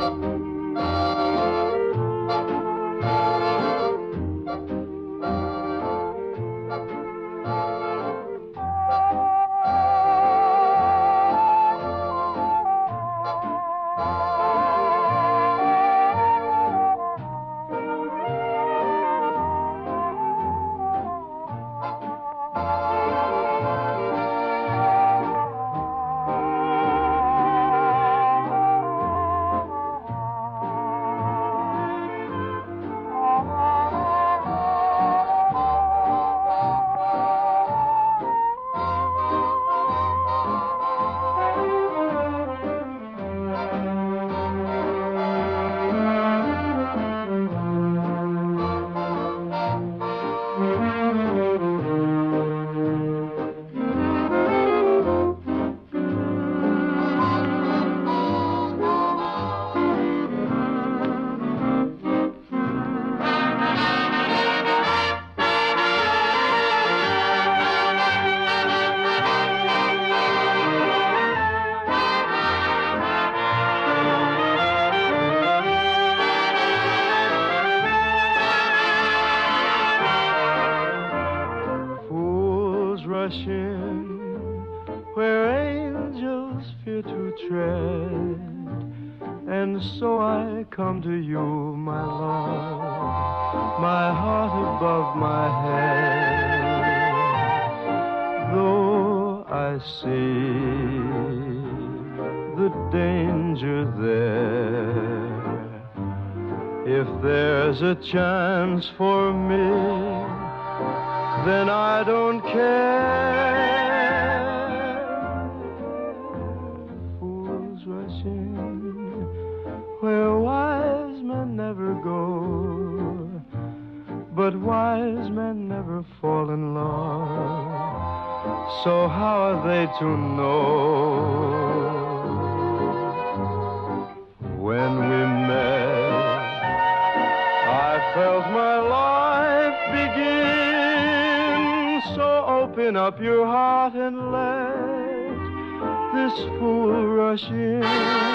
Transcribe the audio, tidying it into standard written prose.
Rushing where angels fear to tread, and so I come to you, my love, my heart above my head. Though I see the danger there, if there's a chance for me, then I don't care. Fools rushing where wise men never go, but wise men never fall in love, so how are they to know? When we met, I felt my life begin. So open up your heart and let this fool rush in.